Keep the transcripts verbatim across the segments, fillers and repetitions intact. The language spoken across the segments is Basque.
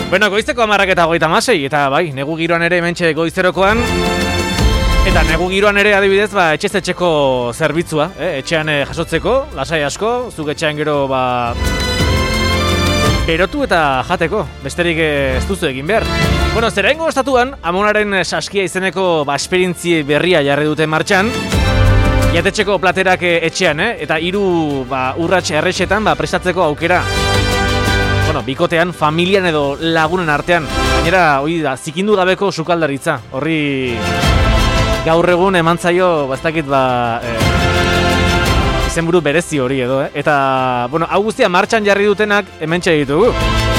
Bueno, goizteko hamarrak eta goita masei, eta bai, negu giroan ere hementxe goizterokoan, eta negu giroan ere adibidez, ba, etxez etxeko zerbitzua, eh? Etxean eh, jasotzeko, lasai asko, zuk etxean gero, ba, berotu eta jateko, besterik ez duzu egin behar. Bueno, zeraingo ostatuan, Amonaren Saskia izeneko ba, esperientzi berria jarri dute martxan, jatetxeko platerak etxean, eh? Eta hiru ba, urrats errexetan ba, prestatzeko aukera. Bueno, bikotean, familian edo lagunen artean. Gainera, hori da, zikindu gabeko sukaldaritza. Horri gaur egun eman zaio, bastakit ba, eh, izenburu berezi hori edo, eh? Eta, bueno, hau guztia martxan jarri dutenak hementxe ditugu.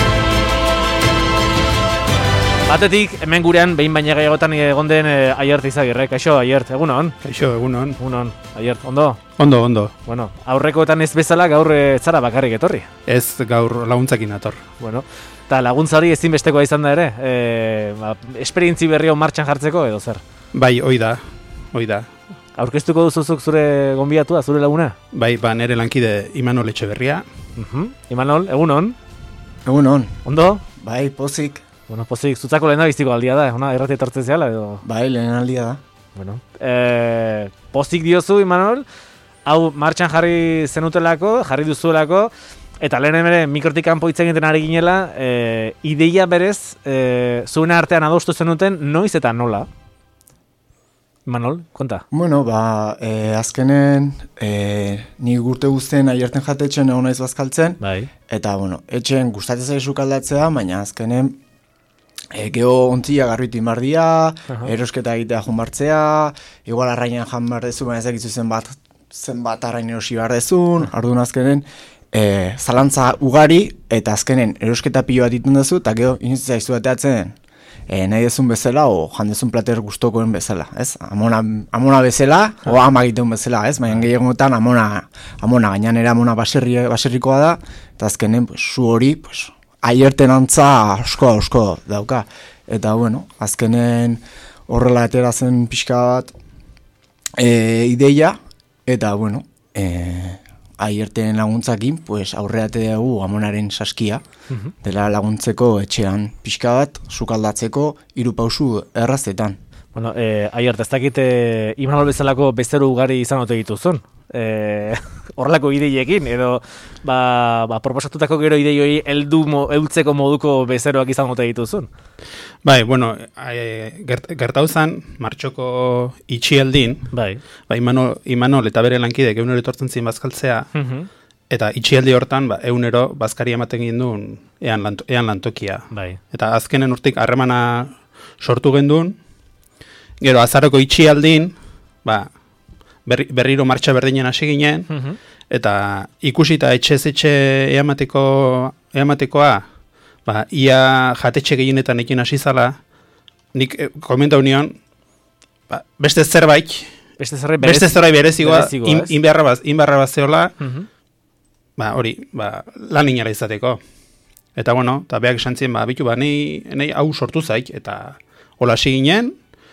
Batetik, hemen gurean, behin baina gehiagotan egon den e, Aiert Izagirre. Kaixo, Aiert, egunon? Kaixo, egunon. Egunon, Aiert, ondo? Ondo, ondo. Bueno, aurrekoetan ez bezala gaur e, zara bakarrik etorri. Ez gaur laguntzakin ator. Bueno, eta laguntza hori ezinbestekoa izan da ere, e, ba, esperientzi berri hau martxan jartzeko edo zer? Bai, hoi da, hoi da. Aurkeztuko duzuzuk zure gonbidatua, zure laguna? Bai, ba, nere lankide Imanol Etxeberria. Uh-huh. Imanol, egunon? Egunon. Ondo? Bai, pozik. Bueno, pozik, zutzako lehen biziko aldia da, ona, errati etortzen zehala edo? Bai, lehen aldia da. Bueno, e, pozik diozu, Imanol, hau martxan jarri zenutelako, jarri duzuelako, eta lehen ere mikrotik kanpo hitz egiten ari ginela, e, ideia berez, e, zuen artean adostu zenuten, noiz eta nola? Imanol, konta? Bueno, ba, e, azkenen, e, ni gurte guztien Aierten jatetxen egon naiz bazkaltzen, bai. Eta, bueno, etxen gustatzen zaizu kaldatzea, baina azkenen, E, geho ontzia garbitu inbardia, uh-huh. Erosketa egitea junbartzea, igual arrainan jan behar dezu, baina ezakizu zenbat, zenbat arrain erosi behar dezun, uh-huh. Arduan azkenen, e, zalantza ugari, eta azkenen erosketa pilo bat ditun dezu, eta geho inoiz zaizu bateatzen e, nahi dezun bezala, o jan dezun plater gustokoen bezala, ez? Amona, amona bezala, uh-huh. O ama egiten bezala, ez? Baina gehiagotan amona, amona gainan ere amona baserri, baserrikoa da, eta azkenen, pues, zu hori, pues, Aierten antza asko asko dauka. Eta, bueno, azkenen horrela etera zen pixka bat e, ideia, eta, bueno, e, Aierten laguntzakin, pues, aurreate dugu Amonaren Saskia, uh-huh. Dela laguntzeko etxean pixka bat, sukaldatzeko hiru pausu errazetan. Bueno, eh, Aiert, ez dakit eh, Imanol bezalako bezero ugari izan ote dituzun. Eh, horrelako ideiekin, edo ba, ba, proposatutako gero ideioi heldu mo, eultzeko moduko bezeroak izan ote dituzun. Bai, bueno, e, gert, gertau zen, martxoko itxialdin, bai. Ba, Imanol, Imanol eta bere lankidek egunero etortzen zin bazkaltzea, uh-huh. Eta itxialdi hortan, ba, egunero bazkari ematen ginduen ean, lanto, ean lantokia. Bai. Eta azkenen urtik harremana sortu genduen, gero azaroko itxialdin, ba, Berri, berriro martxa berdinen hasi ginen, uh-huh. Eta ikusita etxez etxe eamateko, eamatekoa, ba, ia jatetxe gehienetan ekin hasi zala, nik eh, komentau nion, ba, beste zerbait, beste zerbait berez, beste zerbait berezigoa, in, inbeharra baz, inbeharra bazeola, uh-huh. Ba, hori, ba, lan inara izateko. Eta, bueno, eta behak esan zien, ba, bitu, ba, nahi, nahi hau sortu zaik, eta hola hasi ginen,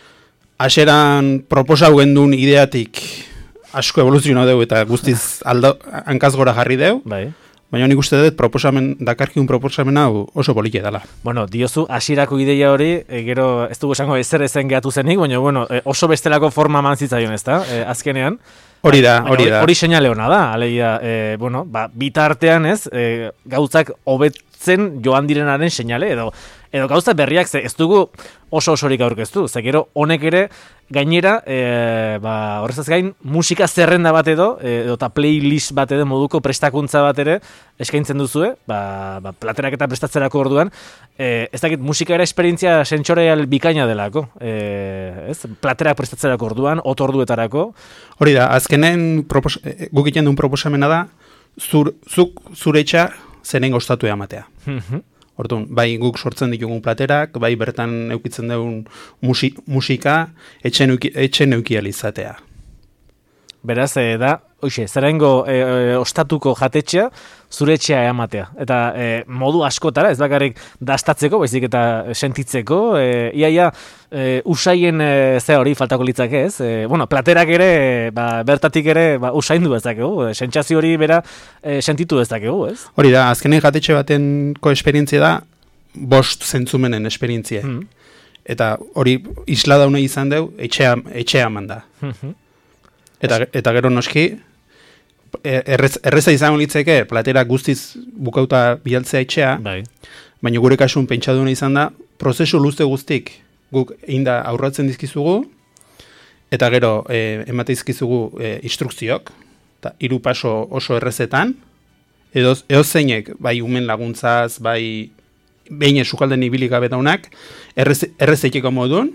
Aseran proposau gendun ideatik asko evoluzioa deu eta guztiz aldo, hankaz gora jarri deu. Bai. Baina nik uste dut proposamen, dakarkiun proposamen hau oso polike dela. Bueno, diozu hasierako ideia hori, e, gero ez dugu esango ezer ezen gehatu zenik, baina bueno, e, oso bestelako forma eman zitzaion, ezta? E, azkenean. Hori da, hori da. Hori seinale ona da, alegia, e, bueno, ba, bitartean ez, e, gauzak hobetzen joan direnaren seinale, edo edo gauza berriak, ze ez dugu oso osorik aurkeztu, ze gero honek ere gainera, e, ba, horrezaz gain, musika zerrenda bat edo, edo eta playlist bat edo moduko prestakuntza bat ere eskaintzen duzue, ba, ba, platerak eta prestatzerako orduan, e, ez dakit musika ere esperientzia sentsoreal bikaina delako, e, ez? Platerak prestatzerako orduan, otorduetarako. Hori da, azkenen propos, guk egiten duen proposamena da, zur, zuk zure etxa zenengo ostatu ematea. Orduan, bai guk sortzen ditugun platerak, bai bertan eukitzen dugun musi, musika, etxen euki, etxen eukial izatea. Beraz, e, da, oixe, zeraingo e, e, ostatuko jatetxea, zure etxea ematea. Eta e, modu askotara, ez bakarrik dastatzeko, baizik eta sentitzeko, e, iaia e, usaien e, ze hori faltako litzake, ez? E, bueno, platerak ere, ba, bertatik ere, ba, usaindu dezakegu, e, sentsazio hori bera e, sentitu dezakegu, ez? Hori da, azkenen jatetxe batenko esperientzia da, bost zentzumenen esperientzia. Mm. Eta hori isla daune izan deu, etxea, etxea manda. Mhm. Eta, eta gero noski, errez, erreza izango litzeke, platera guztiz bukauta bialtzea etxea, Bai. baina gure kasun pentsatuna izan da, prozesu luze guztik guk inda aurratzen dizkizugu, eta gero e, emate dizkizugu e, instrukziok, eta hiru paso oso errezetan, edo, edo zeinek, bai umen laguntzaz, bai behin sukalden ibilik gabe daunak, errez, errezeikeko modun,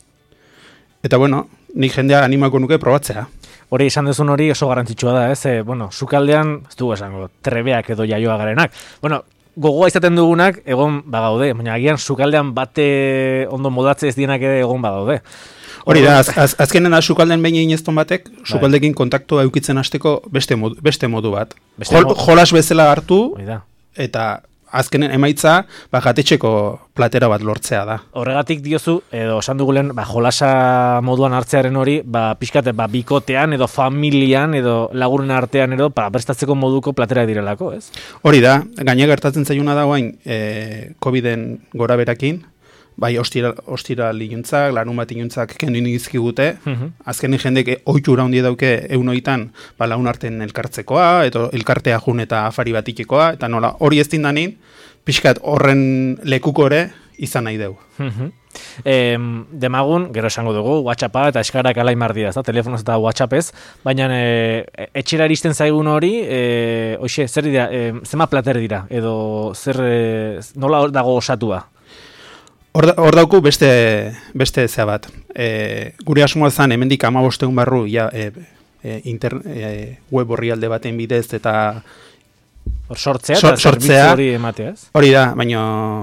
eta bueno, nik jendea animako nuke probatzea. Hori esan duzun hori oso garrantzitsua da, ez? E, bueno, sukaldean, ez dugu esango, trebeak edo jaioa garenak. Bueno, gogoa izaten dugunak egon bagaude, baina agian sukaldean bate ondo modatze ez dienak ere egon bagaude. Hori da, az, az, azkenen da sukalden behin egin ezton batek, sukaldekin kontaktua eukitzen hasteko beste modu, beste modu bat. Beste Jol, modu. Jolas bezala hartu, Hori da. eta azkenen emaitza, ba, jatetxeko platera bat lortzea da. Horregatik diozu, edo esan dugulen, ba, jolasa moduan hartzearen hori, ba, pixkate, ba, bikotean, edo familian, edo lagunen artean, edo, ba, prestatzeko moduko platera direlako, ez? Hori da, gaine gertatzen zaiuna da guain, e, Coviden gora berakin, bai ostira, ostira liuntzak, larun bat iluntzak kendu indizkigute, Mhm. azkenen jendek ohitura handi dauke eunoitan, ba, laun arten elkartzekoa, edo elkartea jun eta afari batikekoa, eta nola, hori ez dindanin, pixkat horren lekuko ere izan nahi deu. Mhm. Em, demagun, gero esango dugu, WhatsAppa eta eskarak alain mardia, ez da, telefonoz eta WhatsAppez, baina e, etxera iristen zaigun hori, e, oixe, zer dira, e, zema plater dira, edo zer, e, nola dago osatua? Hor, hor dauku beste, beste zea bat. E, gure asmoa zen, hemendik hamabosteun barru, ja, e, e, inter, e, web orrialde baten bidez eta Hor sortzea Sor- eta zerbitzu sortzea. hori ematea, ez? hori da, baina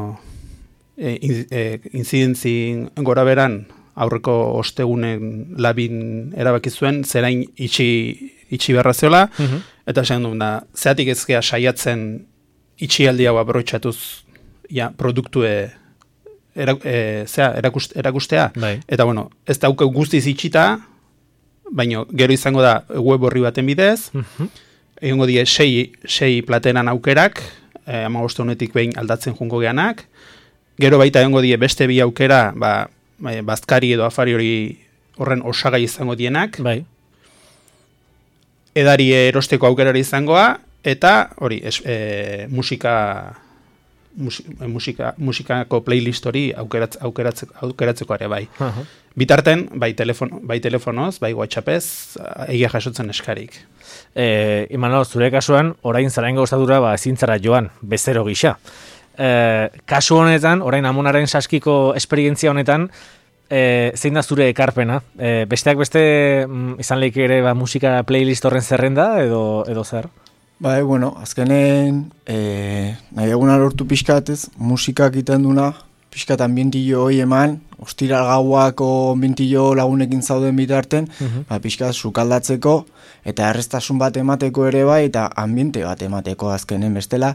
e, in, e, inzidentzin gora beran aurreko ostegunen labin erabaki zuen, zerain itxi, itxi beharra zeola, Mhm. eta esan duen da, zeatik ezkea saiatzen itxialdi hau aprobetxatuz ja, produktue era, e, zea, erakust, erakustea. Bai. Eta bueno, ez dauke guztiz itxita, baina gero izango da web horri baten bidez, Mhm. egongo die sei, sei plateran aukerak, eh, hamabost honetik behin aldatzen jungo geanak, gero baita egongo die beste bi aukera, ba, ba, bazkari edo afari hori horren osagai izango dienak, Bai. edari erosteko aukerari izangoa, eta hori, es, e, musika, musi, musika, musikako playlist hori aukeratz, aukeratze, aukeratzeko ere bai. Aha. Bitarten, bai, telefono, bai telefonoz, bai WhatsAppez, egia jasotzen eskarik. E, Imanol, zure kasuan, orain zaraingo ostatura ba, ezin zara joan, bezero gisa. E, kasu honetan, orain Amonaren saskiko esperientzia honetan, e, zein da zure ekarpena? E, besteak beste mm, izan leike ere ba, musika playlist horren zerrenda, edo, edo zer? Bai, bueno, azkenen e, nahi eguna lortu pixkatez, musikak iten duna, pixkat ambientillo hoi eman, ostiral gauako ambientillo lagunekin zauden bitarten, Mhm. ba, pixkat sukaldatzeko, eta errestasun bat emateko ere bai, eta ambiente bat emateko azkenen bestela,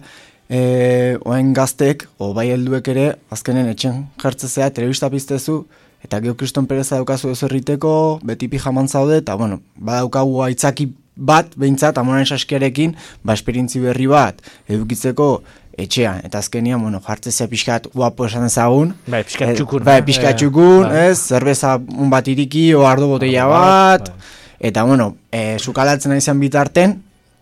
e, oain gaztek, o bai helduek ere, azkenen etxen jartzezea, telebista piztezu, eta geho kriston pereza daukazu ez erriteko, beti pijaman zaude, eta bueno, badaukagu aitzaki bat, behintzat, Amonaren saskiarekin, ba, esperientzi berri bat, edukitzeko etxean, eta azkenian, bueno, jartzezea pixkat guapo esan ezagun. Bai, pixkat txukun. Bai, eh? pixkat Eh, txukun, bai. ez, zerbeza un bat iriki, o ardo botella Ardo bat, bat, bai. eta, bueno, e, sukalatzen izan bitarten,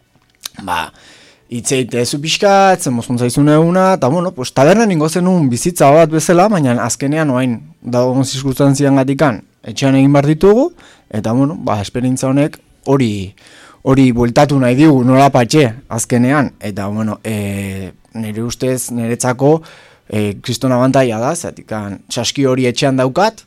ba, itzeite zu pixkat, zen mozkuntza izun eguna, eta, bueno, pues, tabernan ingo zenun bizitza bat bezala, baina azkenean, oain, dagoen zirkustantzian gatikan, etxean egin behar ditugu, eta, bueno, ba, esperientza honek hori hori bueltatu nahi digu, nola patxe, azkenean, eta, bueno, e, nire ustez, niretzako, e, kriston abantaia da, zatikan, saski hori etxean daukat,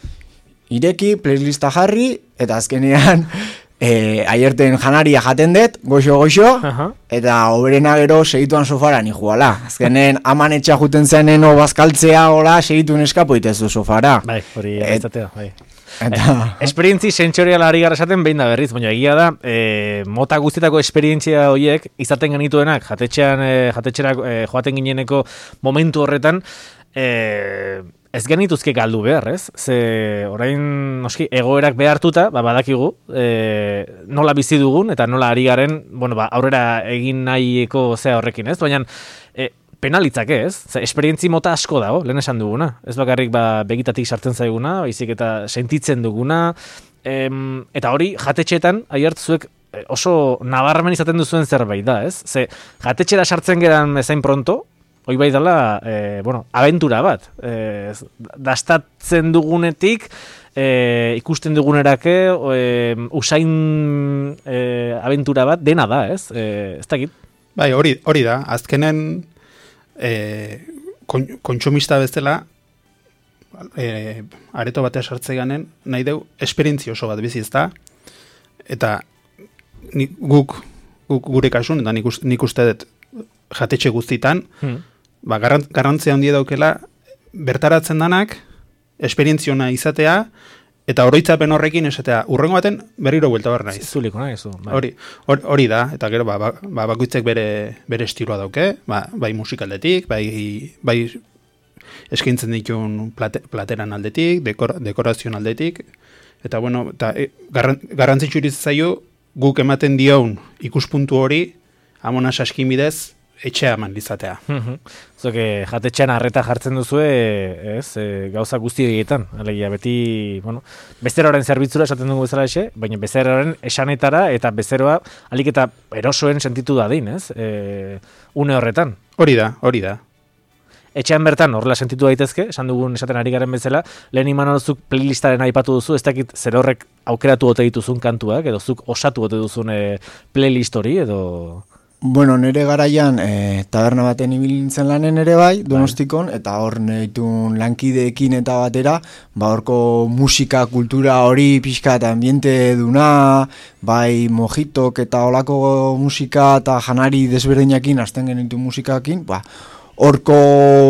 ireki, playlista jarri, eta azkenean, e, aierten janaria jaten dut, goxo-goxo, Aha. eta oberena gero segituan sofara ni juala. Azkenen aman etxa juten zenen o bazkaltzea, hola, segitun eskapo itezu sofara. Bai, hori Et- izatea, bai. Eta, Esperientzi sentsoriala ari gara esaten behin da berriz, baina egia da, e, mota guztietako esperientzia horiek izaten genituenak, jatetxean, e, jatetxera e, joaten gineneko momentu horretan, e, ez genituzke galdu behar, ez? Ze orain noski egoerak behartuta, ba, badakigu, e, nola bizi dugun eta nola ari garen, bueno, ba, aurrera egin nahieko zea horrekin, ez? Baina e, penalitzake, ez? Ze, esperientzi mota asko dago, lehen esan duguna. Ez bakarrik ba, begitatik sartzen zaiguna, baizik eta sentitzen duguna, em, eta hori jatetxeetan, aiartzuek oso nabarmen izaten duzuen zerbait da, ez? Ze, jatetxera sartzen geran ezain pronto, hoi bai dela, e, bueno, abentura bat. E, dastatzen dugunetik, e, ikusten dugunerake, e, usain e, abentura bat dena da, ez? E, ez dakit? Bai, hori, hori da. Azkenen, e, kon, kontsumista bezala, e, areto batea sartze ganen, nahi deu, esperientzia oso bat bizi, ezta? Eta nik, guk, guk gure kasun, eta nik, nik uste dut jatetxe guztitan, hmm. ba, garrant, garrantzia handia daukela, bertaratzen danak, esperientziona izatea, eta oroitzapen horrekin esatea, urrengo baten berriro buelta behar naiz. Zuliko nahi, zu. Bai. Hori, hori, hori da, eta gero, ba, ba, ba bakoitzek bere, bere estiloa dauke, ba, bai musikaldetik, bai, bai eskaintzen ditun plate, plateran aldetik, dekor, dekorazioan aldetik, eta bueno, eta, e, garran, garrantzitsu zaio, guk ematen dion ikuspuntu hori, Amona Saskin bidez, etxea eman izatea. Zoke, jatetxean arreta jartzen duzue, ez, e, gauza guzti egietan. Alegia, beti, bueno, bezeroaren zerbitzura esaten dugu bezala exe, baina bezeroaren esanetara eta bezeroa alik eta erosoen sentitu dadin, ez, e, une horretan. Hori da, hori da. Etxean bertan horrela sentitu daitezke, esan dugun esaten ari garen bezala, lehen imanolzuk playlistaren aipatu duzu, ez dakit zer horrek aukeratu ote dituzun kantuak, edo zuk osatu ote duzun e, playlist hori, edo... Bueno, nire garaian e, taberna baten ibilintzen lanen ere bai, Donostikon, eta hor nahitun lankideekin eta batera, ba horko musika, kultura hori, pixka eta ambiente duna, bai mojitok eta olako musika eta janari desberdinakin, azten genitu musikakin, ba, horko,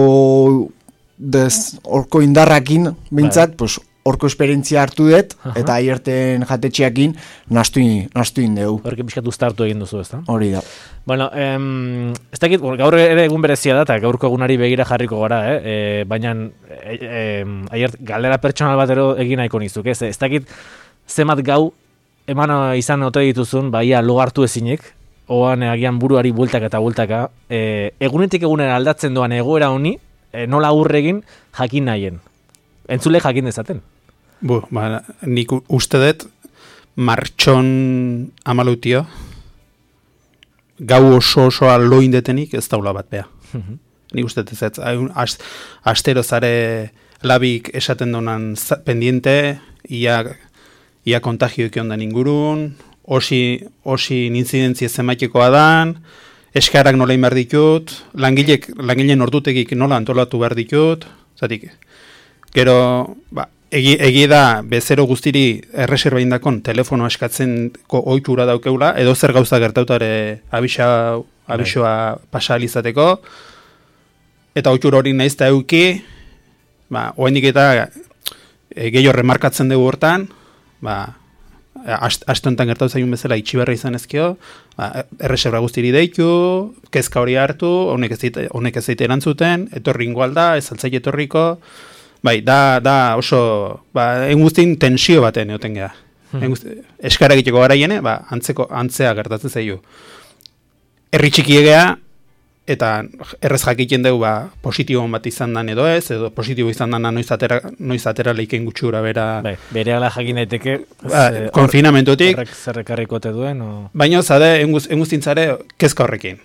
des, horko indarrakin, bintzat, pues, horko esperientzia hartu dut, uh-huh. eta aierten jatetxeakin nastu, nastu indeu. Horke pixkat uztartu egin duzu, ez da? Hori da. Bueno, em, ez dakit, gaur ere egun berezia da, eta gaurko egunari begira jarriko gara, eh? E, baina e, e, aiert galera pertsonal batero egin nahiko nizuk, ez? Ez dakit, zemat gau eman izan ote dituzun, baia logartu ezinik, oan agian buruari bueltaka eta bueltaka, e, egunetik egunera aldatzen doan egoera honi, e, nola aurregin jakin nahien. Entzule jakin dezaten. Bu, ba, nik uste dut martxon amalutio gau oso osoa loindetenik ez daula bat beha. Uh-huh. Nik uste dut ez, az, astero zare labik esaten donan pendiente, ia, ia kontagioik ondan ingurun, osi, osi nintzidentzi zenbaitekoa dan, eskarak nola behar ditut, langilek, langileen ordutegik nola antolatu behar ditut, zatik, gero, ba, egi, egi da bezero guztiri erreserba indakon telefono eskatzenko ohitura daukeula, edo zer gauza gertautare abisa, abisoa pasa alizateko, eta ohitura hori naiz da euki, ba, oendik eta e, gehiago remarkatzen dugu hortan, ba, aste honetan gertatu zaiun bezala itxiberra izan ezkio, ba, erreserba guztiri deitu, kezka hori hartu, honek ez zaite erantzuten, etorri ingoalda, ez altzai etorriko, bai, da, da oso, ba, enguztin tensio baten egoten geha. Hmm. Eskara egiteko garaiene, ba, antzeko, antzea gertatzen zaio. Herri txiki egea, eta errez jakiten dugu, ba, positibo bat izan dan edo ez, edo positibo izan dana noiz atera, noiz atera leiken gutxura bera. Bai, bere ala jakin daiteke. Ba, konfinamentotik. Horrek zerrekarrikote duen, o... Baina, zade, enguz, enguztintzare, kezka horrekin.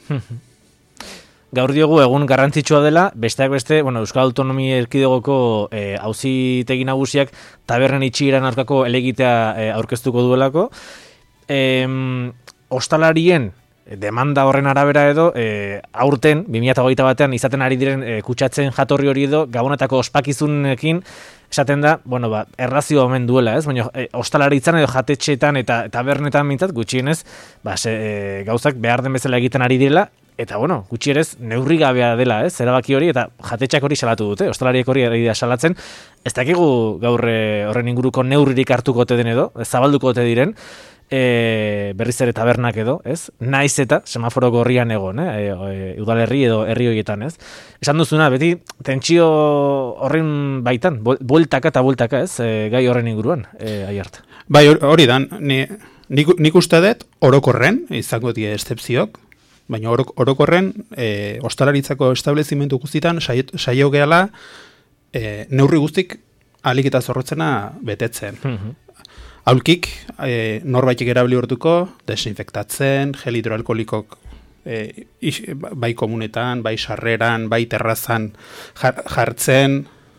Gaur diogu egun garrantzitsua dela, besteak beste, bueno, Euskal Autonomia Erkidegoko e, auzitegi nagusiak tabernen itxieran aurkako elegitea e, aurkeztuko duelako. E, ostalarien demanda horren arabera edo, e, aurten, bi mila hogeita batean izaten ari diren e, kutsatzen jatorri hori edo, gabonetako ospakizunekin, esaten da, bueno, ba, errazio omen duela, ez? Baina e, ostalaritzan edo jatetxeetan eta tabernetan mintzat, gutxienez, ba, se, e, gauzak behar den bezala egiten ari direla, eta, bueno, gutxierez, neurri gabea dela, ez, erabaki hori, eta jatetxak hori salatu dute, ostalariek hori ari da salatzen, ez dakigu gaur horren inguruko neurririk hartuko ote den edo, zabalduko ote diren, e, berriz ere tabernak edo, ez, naiz eta semaforo gorrian egon, eh? e, e, udalerri edo herri horietan, ez. Esan duzuna, beti, tentsio horren baitan, bueltaka eta bueltaka, ez, e, gai horren inguruan, e, aiart. Bai, hori dan, ni, nik, nik uste dut, orokorren, izango die estepziok, Baina orok, orokorren, e, ostalaritzako establezimentu guztietan saio gehala e, neurri guztik ahalik eta zorrotzena betetzen. Mm-hmm. Aulkik, e, norbaitik erabili hortuko, desinfektatzen, gel hidroalkoholikok e, is, bai komunetan, bai sarreran, bai terrazan jar, jartzen,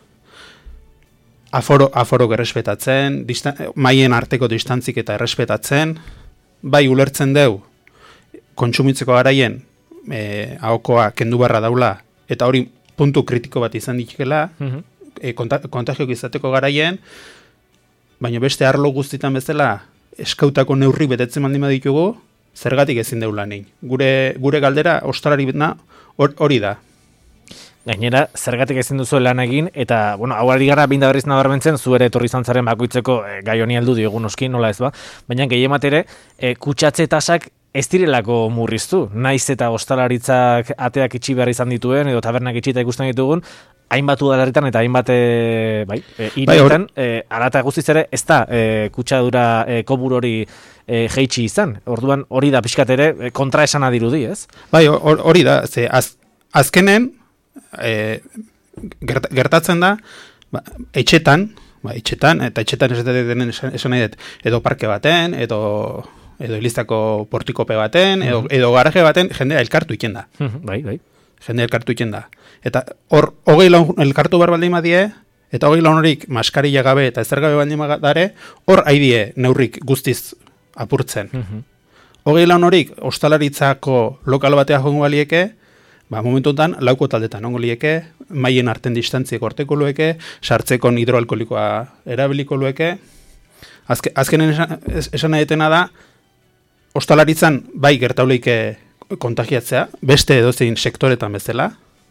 aforo, aforo errespetatzen, maien arteko distantzik eta errespetatzen, bai ulertzen deu, kontsumitzeko garaien e, ahokoa kendu barra daula, eta hori puntu kritiko bat izan ditkela, mm-hmm. e, konta, kontagiok izateko garaien, baina beste arlo guztitan bezala eskautako neurri betetzen baldin baditugu, zergatik ezin deula nein. Gure, gure galdera, ostalari betna, hori da. Gainera, zergatik ezin duzu lan egin, eta, bueno, hau ari gara binda berriz nabarmentzen, zu ere etorri zantzaren bakoitzeko e, gai honi heldu diogun oski, nola ez ba, baina gehiemat ere, e, kutsatze tasak ez direlako murriztu, naiz eta ostalaritzak ateak itxi behar izan dituen, edo tabernak itxita ikusten ditugun, hainbat udalerritan eta hainbat e, bai, e, irietan, bai, e, alata guztiz ere, ez da e, kutsadura e, kobur hori e, jeitsi izan. Orduan hori da pixkat ere e, kontra esana dirudi, ez? Bai, hori da, ze az, azkenen e, gert, gertatzen da, ba, etxetan, ba, etxetan, eta etxetan esaten esan, esan nahi dut, edo parke baten, edo edo eliztako portikope baten, edo, uh-huh. edo garaje baten, jendea elkartu iken da. Uh-huh. Bai, bai. Jende elkartu iken da. Eta hor, hogei laun elkartu behar baldin badie, eta hogei laun horik maskarilla gabe eta ezer gabe baldin badare, hor haidie neurrik guztiz apurtzen. Uh-huh. Hogei laun horik ostalaritzako lokal batea jongo balieke, ba, momentuetan lauko taldetan ongo lieke, maien arten distantziek orteko lueke, sartzekon hidroalkoholikoa erabiliko lueke. Azke, azkenen esan, esan nahi etena da, ostalaritzan bai gertauleike kontagiatzea, beste edozein sektoretan bezala,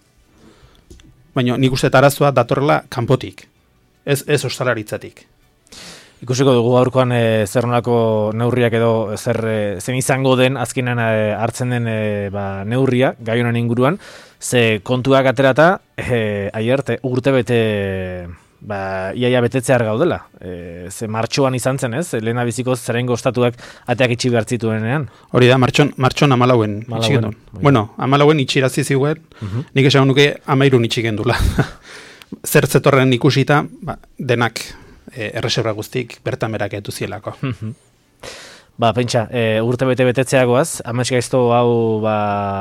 baina nik uste arazoa datorrela kanpotik, ez, ez ostalaritzatik. Ikusiko dugu gaurkoan e, zer nolako neurriak edo zer e, zen izango den azkenean e, hartzen den e, ba, neurria, gai honen inguruan, ze kontuak aterata, e, aier, urte bete ba, iaia betetzear gaudela. E, ze martxoan izan zen, ez? Lehena bizikoz zerengo ostatuak ateak itxi behar zituenean. Hori da, martxon, martxon amalauen itxigen duen. Bueno, amalauen itxirazi ziguen, uh-huh. nik esan nuke amairun itxigen dula. Zer zetorren ikusita, ba, denak e, erreserra guztik bertan berak etu zielako. Uh-huh. Ba, pentsa, e, urte bete betetzeagoaz, amets gaizto hau, ba,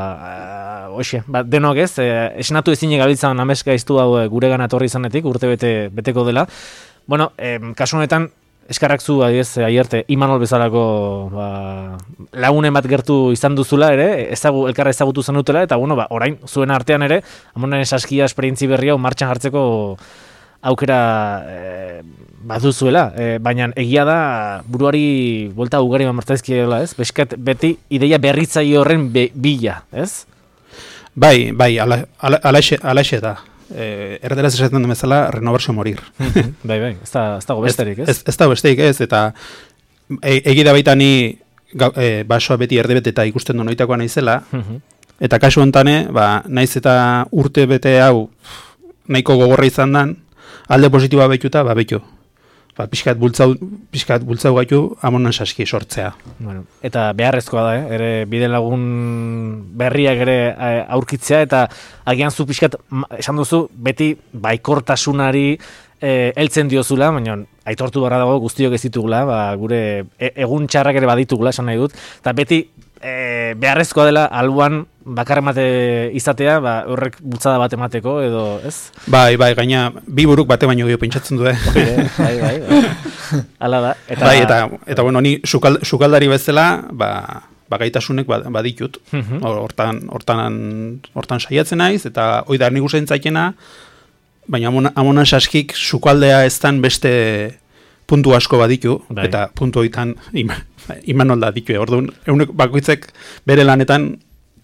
hoxe, ba, denok ez, e, esnatu ezin gabiltzan amets gaiztu hau e, gure gana torri izanetik, urte bete beteko dela. Bueno, e, kasu honetan, eskarrak zu, adiez, aierte, Imanol bezalako ba, lagunen bat gertu izan duzula ere, ezagu, elkarra ezagutu zenutela, eta bueno, ba, orain, zuen artean ere, amonaren saskia esperientzi berri hau martxan jartzeko aukera e, baduzuela, e, baina egia da buruari buelta ugari mamartzaizkiela, ez? Beskat beti ideia berritzaile horren be, bila, ez? Bai, bai, alaxe ala, ala da. E, erderaz esaten den bezala, renovarse morir. bai, bai, ez da, ez da besterik, ez? Ez, ez da besterik, ez, eta e, egi da baita ni e, basoa beti erde bete eta ikusten du noitakoa naizela, eta kasu hontane, ba, naiz eta urte bete hau nahiko gogorra izan dan, alde positiboa betuta, ba betu. Ba, pixkat bultzau, pixkat bultzau gaitu amonan saski sortzea. Bueno, eta beharrezkoa da, eh? Ere bide lagun berriak ere eh, aurkitzea, eta agian zu pixkat, esan duzu, beti baikortasunari eh, heltzen diozula, baina aitortu barra dago guztiok ez ditugula, ba, gure e, egun txarrak ere baditugula, esan nahi dut, eta beti e, beharrezkoa dela alboan bakar emate izatea, ba, horrek bultzada bat emateko, edo, ez? Bai, bai, gaina, bi buruk bate baino gehiago pentsatzen du, eh? bai, bai, bai. Hala da. Eta, bai, eta, eta bueno, ni sukal, sukaldari bezala, ba, ba gaitasunek baditut. Uh-huh. Hortan, hortan, hortan saiatzen naiz, eta hoi da nik usain zaikena, baina amonan saskik sukaldea eztan beste puntu asko baditu, bai. Eta puntu hoitan ima, imanol da ditu. Orduan, eunek bakoitzek bere lanetan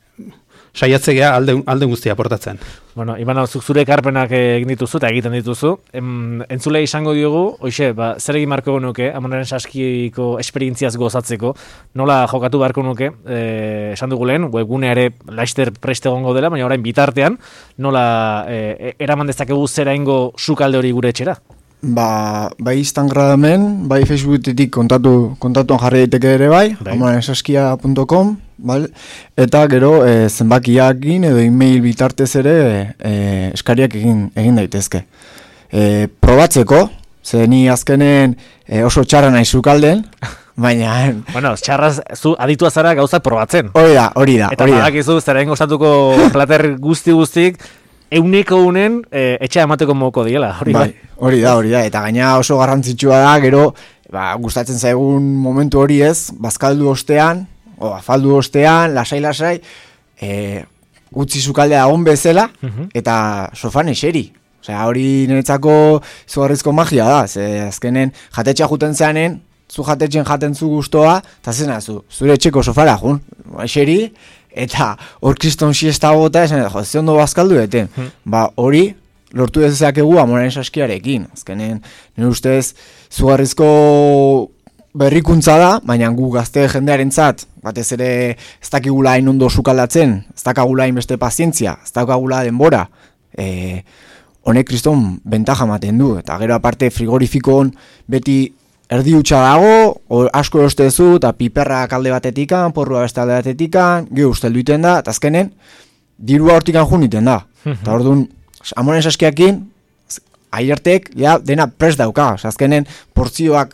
saiatzea alde, alde guztia aportatzen. Bueno, Imanol, zuk zure ekarpenak egin dituzu eta egiten dituzu. Em, entzule izango diogu, hoxe, ba, zer egin marko nuke, amonaren saskiko esperientziaz gozatzeko, nola jokatu beharko nuke, e, esan dugu lehen, webgunea ere laster preste egongo dela, baina orain bitartean, nola e, eraman dezakegu zera ingo sukalde hori gure etxera? Ba, bai Instagramen, bai Facebooketik kontatu, kontatuan jarri daiteke ere bai, amonaren saskia punto com, vale? Eta gero e, zenbakiakin edo email bitartez ere e, eskariak egin, egin daitezke. E, probatzeko, ze ni azkenen e, oso txarra nahi zukalden, baina... Bueno, txarraz, zu aditua zara gauza probatzen. Hori da, hori da. Eta badakizu, zerain gozatuko plater guzti-guztik, euneko unen e, etxea emateko moko diela, hori bai, hori da, hori da, eta gaina oso garrantzitsua da, gero, ba, gustatzen zaigun momentu hori ez, bazkaldu ostean, o afaldu ostean, lasai-lasai, e, utzi zukaldea on bezala, eta sofan eseri. Osea, hori niretzako izugarrizko magia da, ze azkenen jatetxea juten zeanen, zu jatetxen jaten zu gustoa, eta zena zu, zure etxeko sofara jun, eseri, eta hor kriston siesta bota, esan, jo, ze ondo bazkaldu eten. Hmm. Ba, hori, lortu dezakegu amonaren saskiarekin. Azkenen, nire ustez, zugarrizko berrikuntza da, baina gu gazte jendearentzat, batez ere ez dakigula hain ondo sukaldatzen, ez dakagula hain beste pazientzia, ez dakagula denbora, e, honek kriston bentaja ematen du, eta gero aparte frigorifikon beti erdi hutsa dago, or, asko erostezu, eta piperrak alde batetikan, porrua beste alde batetikan, geho usteldu iten da, eta azkenen, dirua hortikan jun iten da. Eta orduan, amonen saskiakin, aiertek, ja, dena prest dauka. Azkenen, portzioak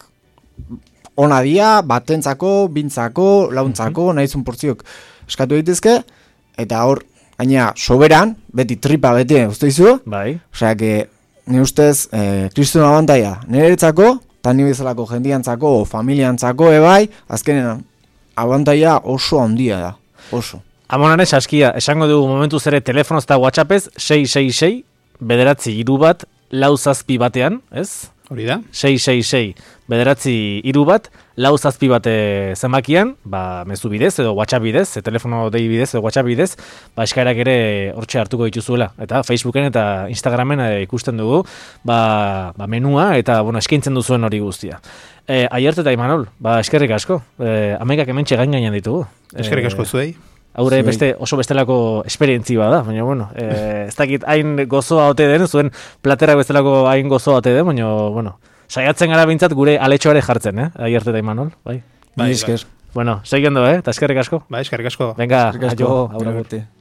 ona dia, batentzako, bintzako, launtzako, nahizun portziok eskatu daitezke, eta hor, gaina, soberan, beti tripa beti, uste izu? Bai. Osea, que, nire ustez, eh, kristun abantaia, niretzako, eta ni bezalako jendiantzako, familiantzako, ebai, azkenen abantaia oso handia da, oso. Amonaren saskia, esango dugu momentu zere telefonoz eta WhatsAppez, sei sei sei, bederatzi hiru bat, lau zazpi batean, ez? Hori da? sei sei sei, bederatzi hiru bat, lau zazpi bate zenbakian, ba, mezu bidez edo WhatsApp bidez, e, telefono dei bidez edo WhatsApp bidez, ba, eskaerak ere hortxe hartuko dituzuela. Eta Facebooken eta Instagramen e, ikusten dugu, ba, ba, menua eta, bueno, eskaintzen duzuen hori guztia. E, Aiert eta Imanol, ba, eskerrik asko, e, amaikak hementxe gain gainean ditugu. Eskerrik asko zuei. Haure beste oso bestelako esperientzia da, baina bueno, eh, ez dakit hain gozoa ote den, zuen platerak bestelako hain gozoa ote den, baina bueno, saiatzen gara bintzat gure aletxoare jartzen, eh? Aiert eta Imanol, bai? Bai, esker. Bueno, seguindo, eh? Ta eskerrik asko. Bai, eskerrik asko. Venga, aio, aurra.